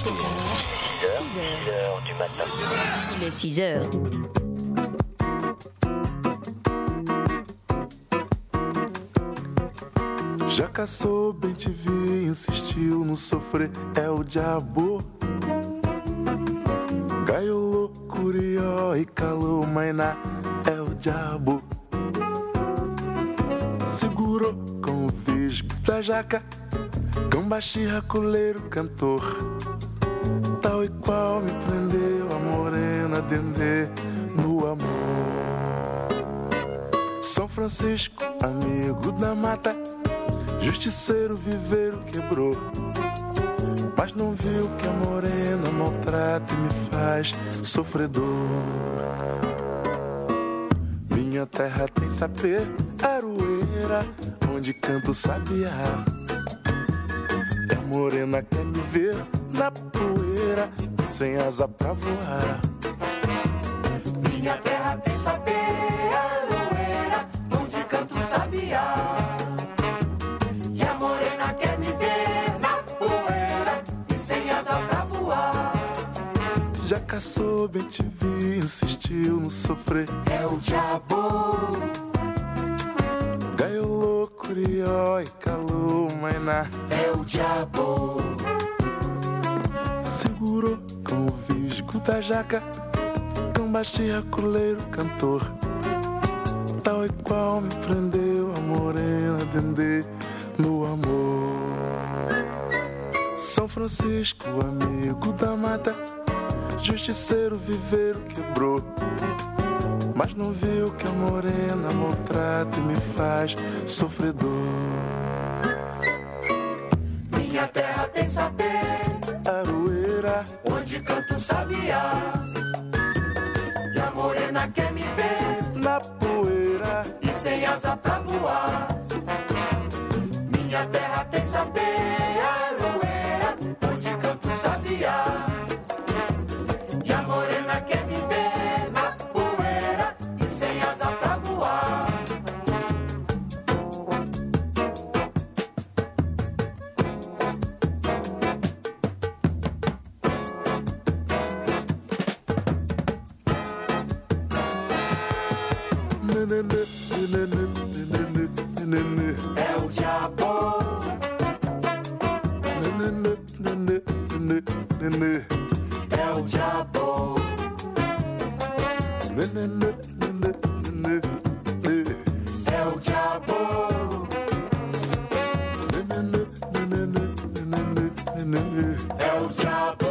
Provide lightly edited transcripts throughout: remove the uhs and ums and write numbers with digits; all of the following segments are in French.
6h du matin. Il est 6h. Já caçou, bem te vi, insistiu no sofrer, é o diabo. Gaiolô, curió e calou, mainá, é o diabo. Segurou com o visgo da jaca, gambachirra, coleiro, cantor. Tal e qual me prendeu a morena dendê no amor. São Francisco, amigo da mata, justiceiro, viveiro, quebrou. Mas não viu que a morena maltrata e me faz sofredor. Minha terra tem sapê, aroeira, onde canto sabiá. E a morena quer me ver na poeira, sem asa pra voar. Minha terra tem sapê, aroeira, onde canto sabiá. E a morena quer me ver na poeira, e sem asa pra voar. Já caçou, bem te vi, insistiu no sofrer, É o diabo. gaiolô, curió e calou, mainá, É o diabo. segurou com o visgo da jaca, gambachirra, coleiro, cantor. Tal e qual me prendeu a morena dendê no amor. São Francisco, amigo da mata, justiceiro, viveiro, quebrou. Mas não viu que a morena maltrata e me faz sofredor. Minha terra tem sapê, Aroeira, onde canto sabiá. E a morena quer me ver na poeira, e sem asa pra voar. Minha terra tem sapê, aroeira, onde canto sabiá. E a morena quer me ver na poeira e sem asa pra voar. nenê, nenê, nenê, nenê, É o diabo. nenê, nenê, nenê, nenê, É o diabo. nenê, nenê, nenê, nenê. É o diabo. É o diabo.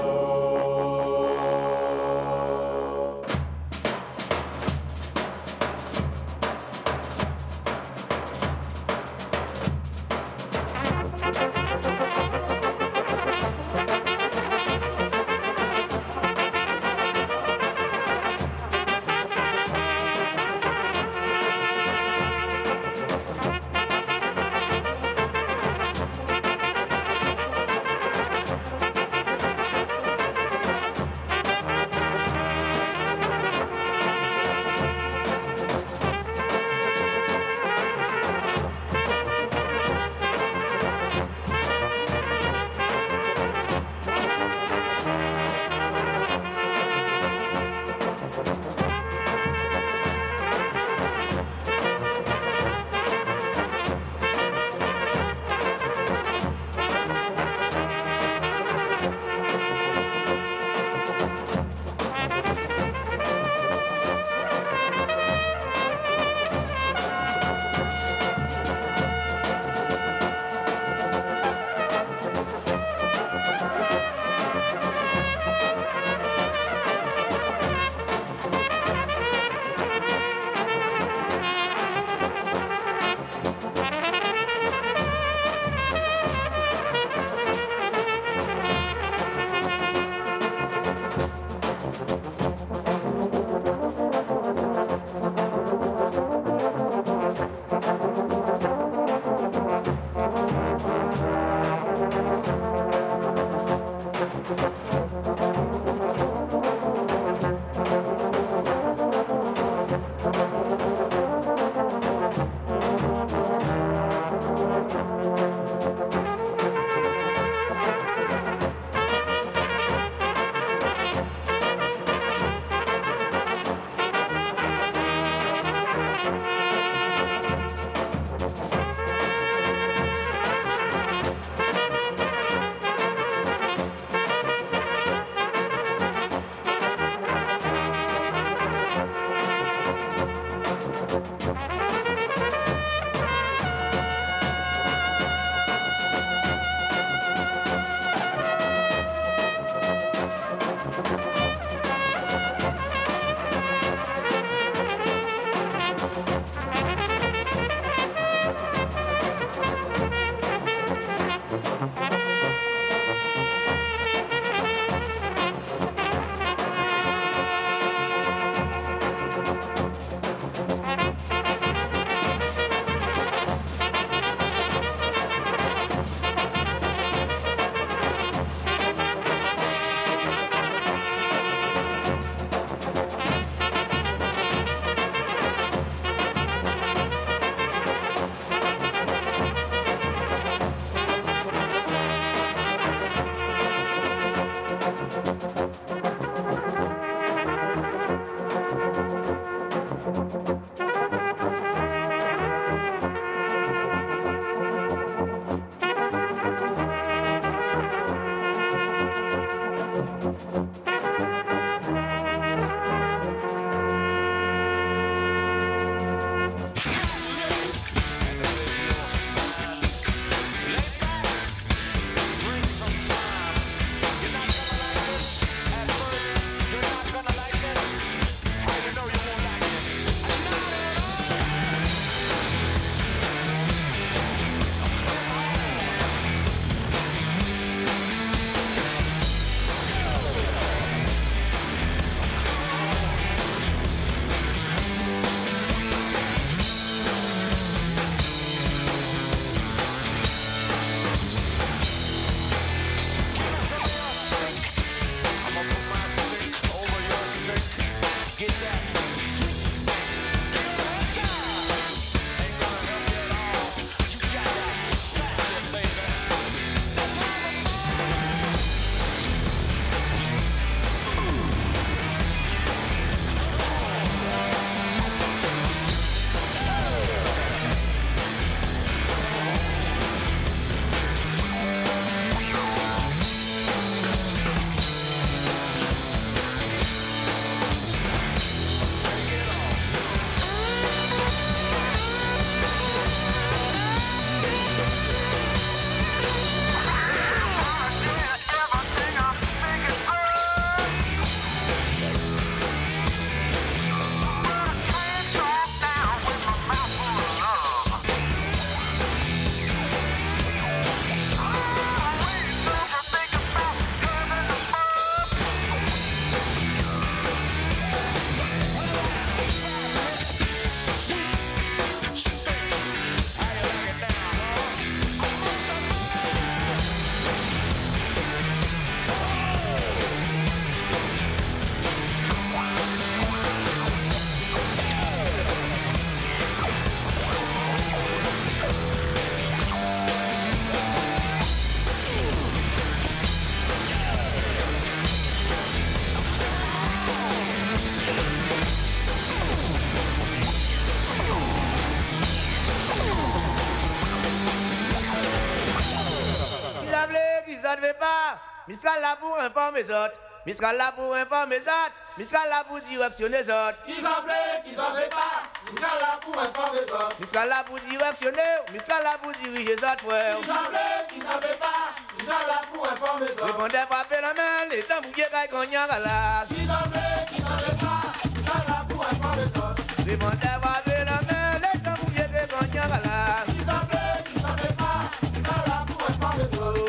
Mistral là pour informer les autres. Mistral là pour informer les autres. Mistral là pour directionner les autres. Qu'ils en plaît, qu'ils en plaît pas. Mistral là pour informer les autres. Mistral là pour directionner. Mistral là pour diriger les autres frères. Qu'ils en plaît, qu'ils en plaît pas. Mistral là pour informer les autres. Répondez frapper la main, les temps bouillés caille cognac à la. Qu'ils en plaît, qu'ils en plaît pas. Mistral là pour informer les autres. Répondez frapper la main, les temps bouillés caille cognac à la. Qu'ils en plaît, qu'ils en plaît pas. Mistral là pour informer les autres.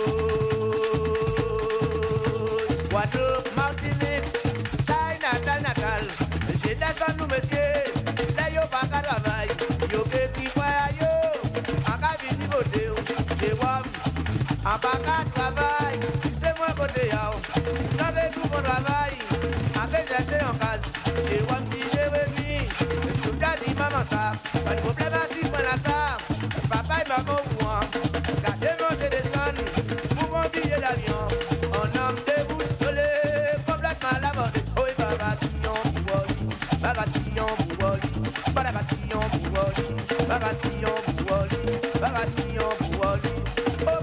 Guadeloupe, Martinique, ça y natal, j'ai descendu nous messieurs, là yo pas qu'à travail, yo petit frère yo, en cas visite côté, j'ai voir, en pas qu'à travail, c'est moi côté yo, j'avais tout mon travail, en fait j'étais en case, j'ai voir petit Jérémy, tout a dit maman ça, pas de problème à si prendre la ça, papa et maman au courant, gardez monter descendre, pour mon billet d'avion, on homme de vous. Oi bagation buoli, bagation buoli, bagation buoli, bagation buoli, bagation buoli. Au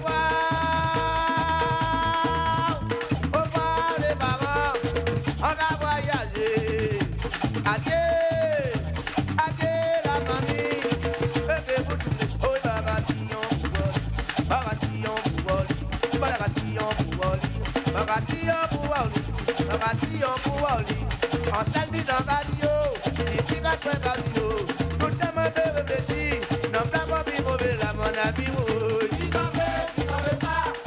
revoir les parents, on va voyager. Adieu, adieu la famille, levez-vous tous. Oi bagation buoli, bagation buoli, bagation buoli, bagation buoli. Bagation buoli, on s'allume dans la radio, si tu vas faire radio, tout le monde réfléchit, non pas pour vivre la mon ami. Qu'ils en plaît pas,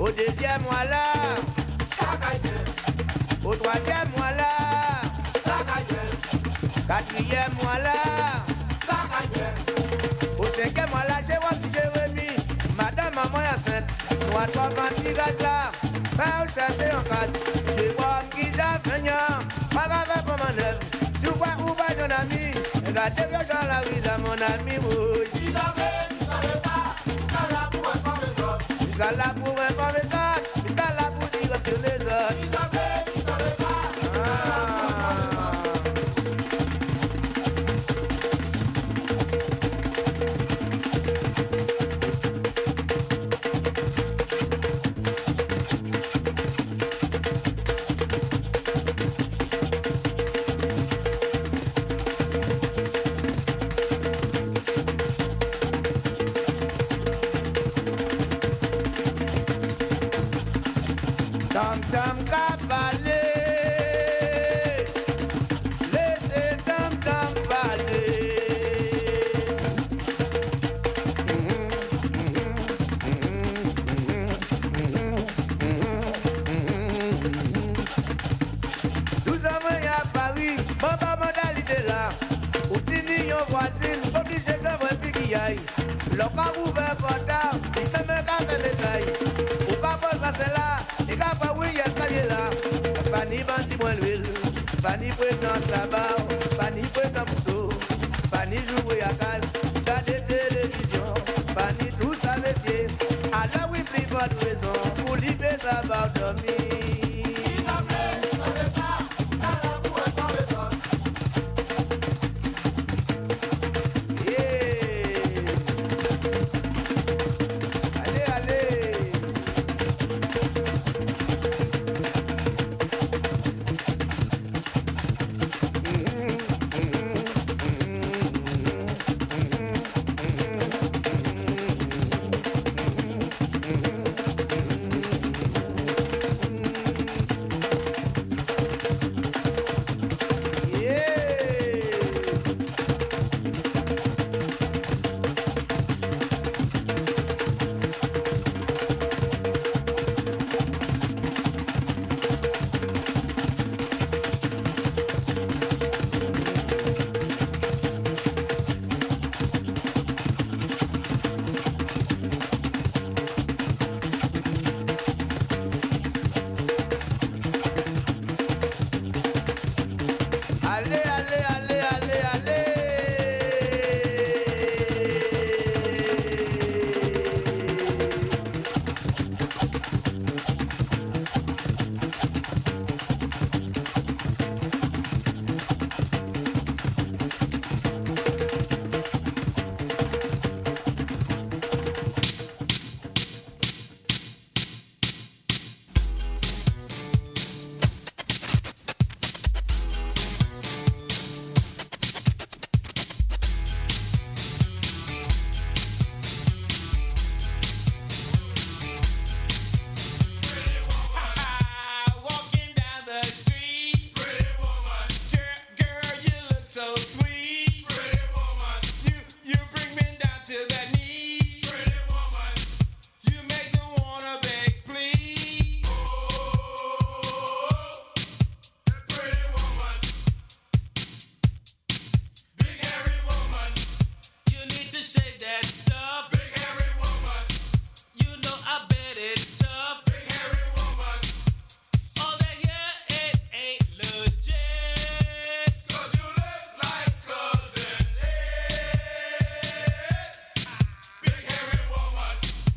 Au deuxième mois là, au troisième mois là, quatrième mois là, au cinquième mois là, j'ai voir si j'ai remis madame maman enceinte. Moi trois petits gars là, pas où chercher en carte. Je vois qui a venu, pas grave pour mon œuvre. Tu vois où va ton ami? Regardez bien dans la rue de mon ami, oui. Ils savaient pas, ça là pour informer les autres. Ils sont là pour informer les autres, ils sont là pour directionner les autres. Ils savaient pas, ça là pour informer les autres. Tam tam cabalé, laissez tam tam parler. Nous avons à Paris, maman modalité là. Ou tini yon voisine, obligé de voir un qui aille. Le cas ouvert portard, il fait même qu'à faire les tailles. Ou pas pour ça c'est là. Les gars, pas oui, il y a ça là. Pas ni bandit, moins l'huile. Pas ni président sabbat. Pas ni président couteau. Pas ni jouer à case. Pas de télévision. Pas ni tout ça, messieurs. Alors, oui, plus pas de raison. Pour libérer ça, va dormir. Ils savaient pas, ça là pour informer les autres. Allez, allez. Allez, allez, allez, allez, allez. Walking down the street, pretty woman. Girl, you look so sweet, pretty woman. You bring me down to the knees, pretty woman. You make me wanna beg, please. Oh, pretty woman, big hairy woman. You need to shave that stuff, big hairy woman. You know I bet it's tough, big hairy woman. All that hair, it ain't legit. 'Cause you look like Cousin Ed. Big hairy woman.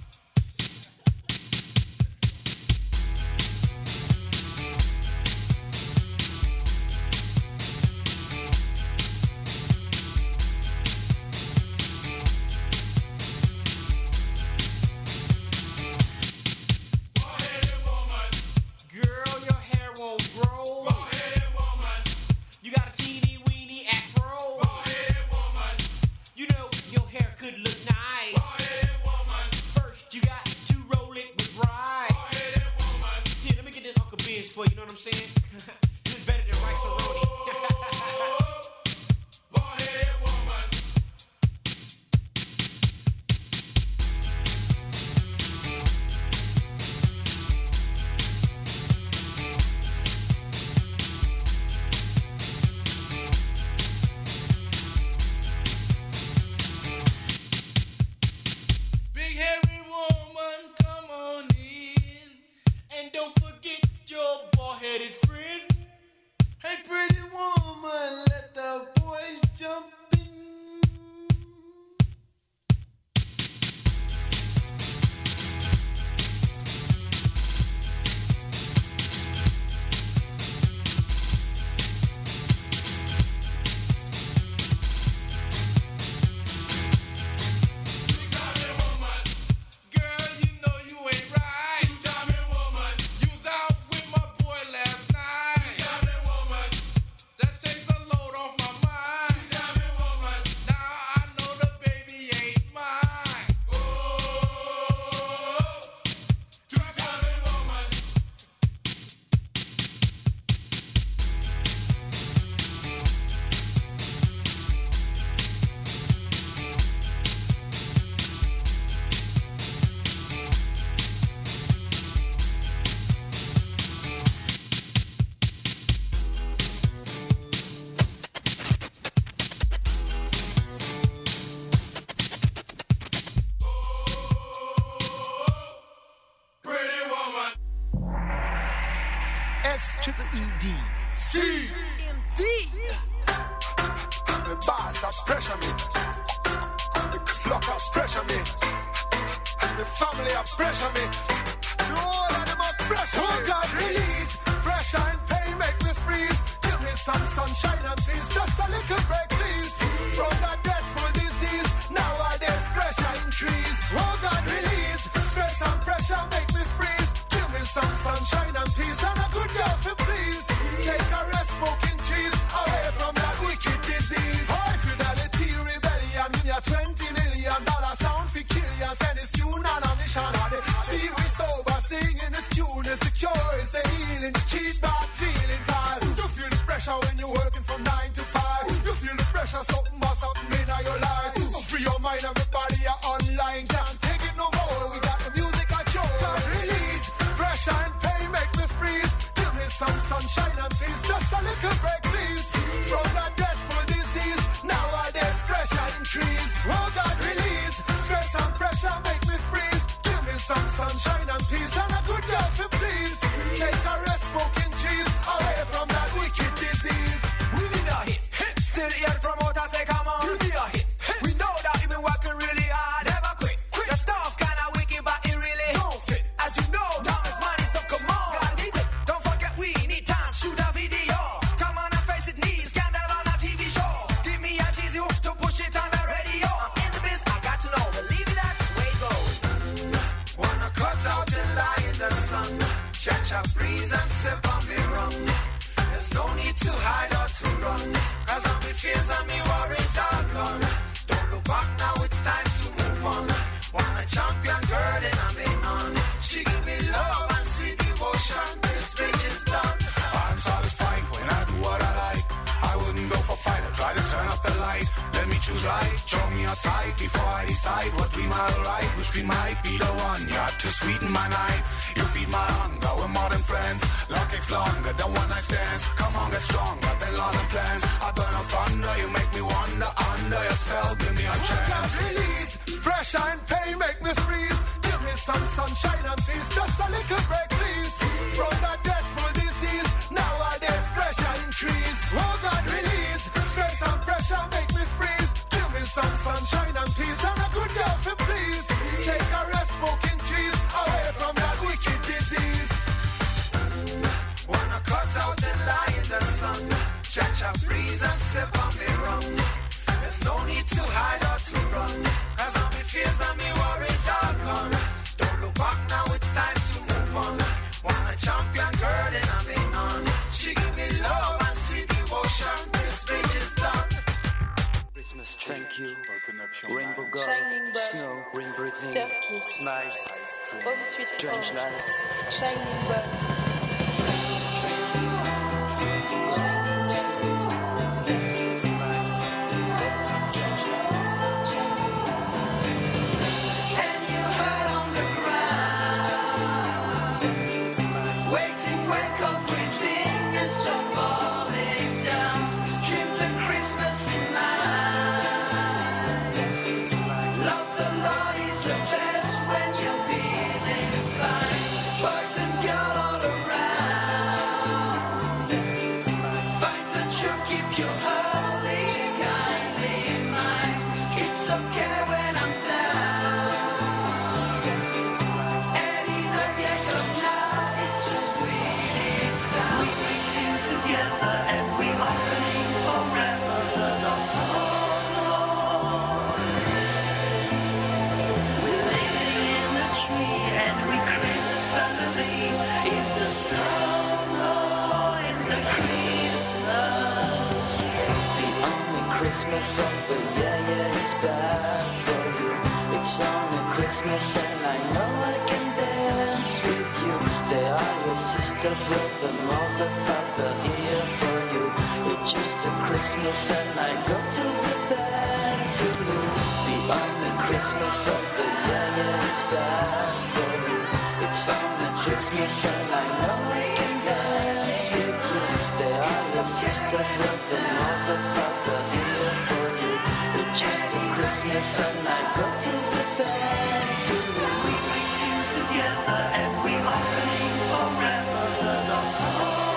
Bald-headed woman. Girl, your hair won't grow. Bald-headed woman. You got a teeny weeny afro. Bald-headed woman. You know your hair could look nice. Bald-headed woman. First, you got to roll it with rye. Bald-headed woman. Here, let me get this Uncle Ben's for you. You know what I'm saying? This is better than rice and roni. Bald-headed woman. S-triple-E-D. See, Indeed. the boss of pressure me. The clock of pressure me. The family of pressure me. The whole of them of pressure me. Oh God, release. Pressure and pain make me freeze. Give me some sunshine and peace. Just a little break, please. From that dreadful disease. Nowadays pressure increase. Oh God, release. Stress and pressure make me freeze. Give me some sunshine and peace. And a good girl for please. Take a rest smoking cheese. Away from that wicked disease. High fidelity rebellion. In your $20 million sound for killian. Send this tune on a mission. See we sober singing this tune. Is the cure, is the healing. Keep bad feeling. Cause you feel the pressure when you're working from 9 to 5. You feel the pressure, something must happen in your life. Free your mind and your body, you're online. Can't take it no more. We got the music at your release. Pressure and pain make me freeze. Give me some sunshine and peace. Just a little break, please. From that dreadful disease. Nowadays pressure increase. Oh God, release. Stress and pressure make me freeze. Give me some sunshine and peace. And a good girl for please. Take a rest smoking cheese. Away from that wicked disease. We need a hit. Still here from out and say, come on. We need a hit. We know that you've been working really hard. Never quit. The stuff kinda wicked, but it really don't fit. As you know, time is money, so come on. Gotta be quick. Don't forget we need time. Shoot a video. Come on and face it, need scandal on a TV show. Give me a cheesy hook to push it on the radio. I'm in the biz, I got to know. Believe me, that's the way it goes. Wanna cut out and lie in the sun. Catch a breeze and sip on me rum. There's no need to hide or to run. Cause all my fears and my worries are gone. Don't look back now, it's time to move on. Want a champion girl and I'm in on. She give me love and sweet devotion. This bridge is done. I'm satisfied when I do what I like. I wouldn't go for fight, I try to turn up the light. Let me choose right, show me a sight before I decide what dream I'll write. Which dream might be the one, you're to sweeten my night. You feed my hunger, we're more than friends. Long kicks longer than one night stands. Come on, get strong, got that long and plans. I burn up thunder, you make me wonder. Under your spell, give me a chance. Release, pressure and pain make me freeze. Give me some sunshine and peace. Just a little break, please. From that dreadful disease. Nowadays pressure increase. Oh God, release. Stress and pressure make me freeze. Give me some sunshine and peace. And a good girl for please. Take a rest smoking cheese. Away from that wicked disease. Wanna cut out and lie in the sun. Catch a breeze and sip on me rum. There's no need to hide or to run. Cause all my fears and my worries are gone. Don't look back now, it's time to move on. Want a champion girl and I'm in on. She give me love and sweet devotion. This bridge is done. Christmas, thank you. Rainbow God, Shining Bud, Snow, Ring Britney, Turkey, Smiles, Home Sweet Strange Home, Life. Shining Bud. Christmas of the year, yeah, it's bad for you. It's only Christmas and I know I can dance with you. They are your sister, brother, mother, father, here for you. It's just a Christmas and I go to the band to you. The only Christmas of the year, yeah, it's bad for you. It's only Christmas and I know I can dance with you. They are your sister, brother, mother, father, here for you. It's just a Christmas and I go to the band to you. We sing together and we are praying forever the song.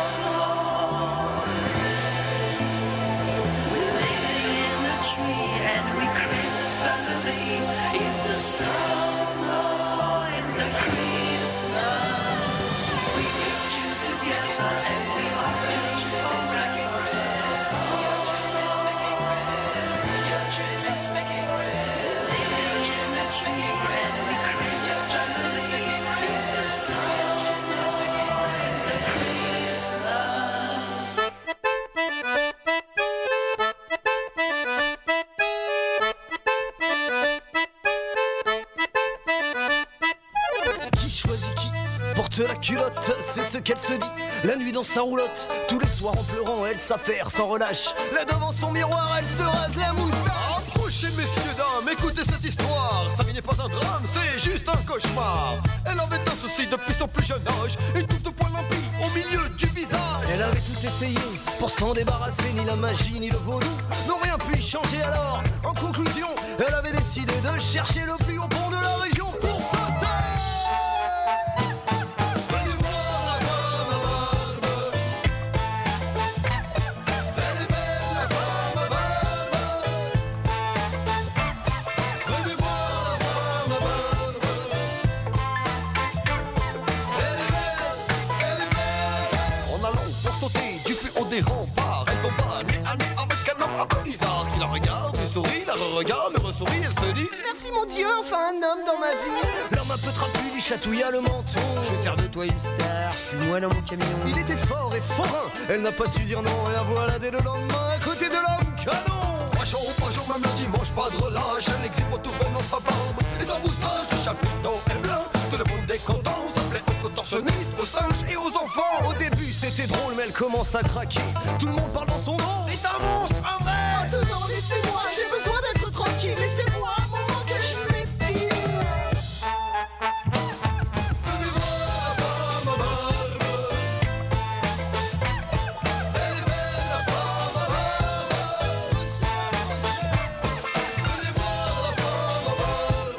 porte la culotte, c'est ce qu'elle se dit. La nuit dans sa roulotte, tous les soirs en pleurant, elle s'affaire sans relâche. Là devant son miroir, elle se rase la moustache. Approchez messieurs, dames, écoutez cette histoire. Sa vie n'est pas un drame, c'est juste un cauchemar. Elle avait un souci depuis son plus jeune âge, une touffe de poils limpides au milieu du visage. Elle avait tout essayé pour s'en débarrasser, ni la magie ni le vaudou n'ont rien pu y changer. Alors, en conclusion, elle avait décidé de chercher le plus haut pont de la région pour sauter. Venez voir la femme à barbe. Elle est belle la femme à barbe. Venez voir la femme à barbe. Elle est belle. En allant pour sauter du plus haut des remparts, elle tomba nez à nez avec un homme un peu bizarre qui la regarde, lui sourit, la re-regarde, le ressourit, elle se dit Merci mon Dieu, enfin un homme dans ma vie. L'homme un peu trapu lui chatouilla le menton. Je vais faire de toi une star, suis-moi dans mon camion. Il était fort et forain, elle n'a pas su dire non. Et la voilà dès le lendemain à côté de l'homme canon. Pas jour, même le dimanche, pas de relâche. Elle exhibe tout venant sa barbe et sa moustache. Le chapiteau est blanc, tout le monde est content. S'appelait aux contorsionnistes, aux singes et aux enfants. Au début c'était drôle mais elle commence à craquer. Tout le monde parle dans son dos. C'est un monstre, un vrai. Maintenant laissez-moi, j'ai besoin d'être tranquille. Laissez-moi un moment que je m'épile. Venez voir la femme à barbe. Elle est belle la femme à barbe. Venez voir la femme à barbe.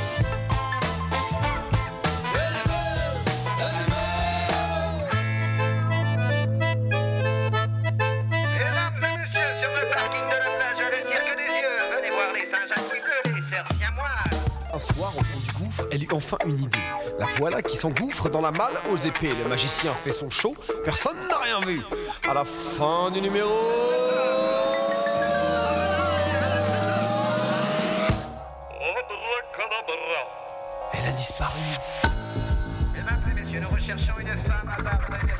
Elle est belle, elle est belle. Mesdames et messieurs, sur le parking de la plage, le cirque des yeux, venez voir les singes à couilles bleues, les cerfs siamois. Un soir, au fond du gouffre, elle eut enfin une idée. La voilà qui s'engouffre dans la malle aux épées. Le magicien fait son show, personne n'a rien vu. À la fin du numéro... Elle a disparu. Mesdames et messieurs, nous recherchons une femme à barbe